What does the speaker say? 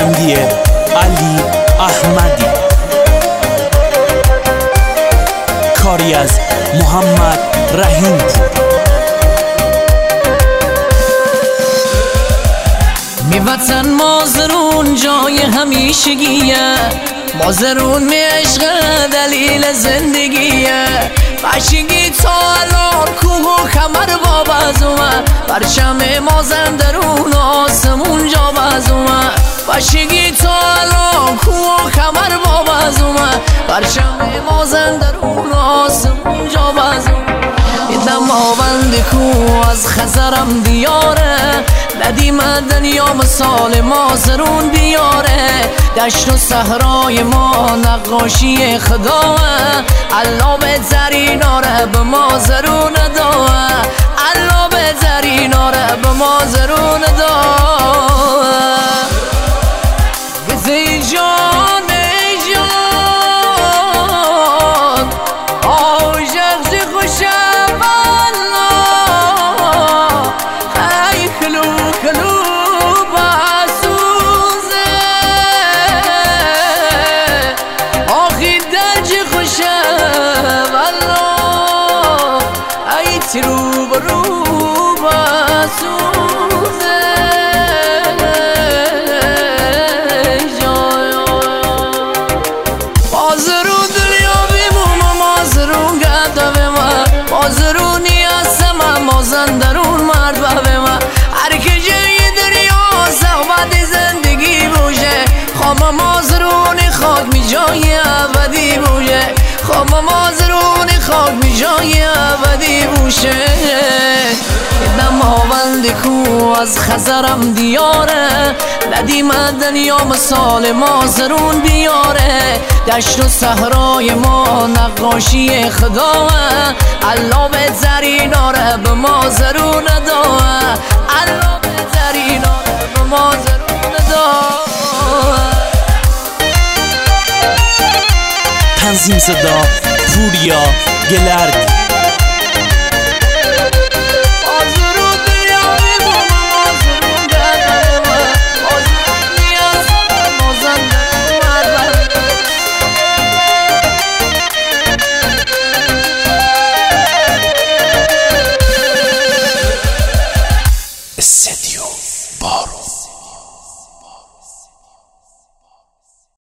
بندی علی احمدی، کاری از محمد رحیم پور. می وطن مازرون جای همیشگیه، مازرون می عشق دلیل زندگیه. بچگی تا الان کوه و کمر باب از اومد، پرچم مازندرون آسمون جا باز اومد. بچگی تا الان کوه و کمر باب از اومد، پرچم مازندرون آسمون جا باز اومد. دماوند کو از خزرم دیاره، ندیم دنیا مثال مازرون بیاره. دشت و صحرای ما نقاشی خداه، الله بهترین آره به مازرون داه، الله بهترین آره به مازرون داه. گزی جان ای جان آجغزی خوشم رو برو بسوزه مازرون دنیا بیموم مازرون گده به من، مازرونی هستم مازندرون مرد به من. هر که جای دنیا صحبت زندگی بوشه، خوام مازرونی خاک می جای ابدی بوشه، خوام مازرونی خاک می جای ابدی بوشه. دماوند کو از خزرم دیاره، ندیم دنیا مثال مازرون بیاره. دشت و صحرای ما نقاشی خداه، الله بهترین آره به مازرون داه، الله بهترین آره به مازرون داه. تنظیم صدا پوریا گلرد.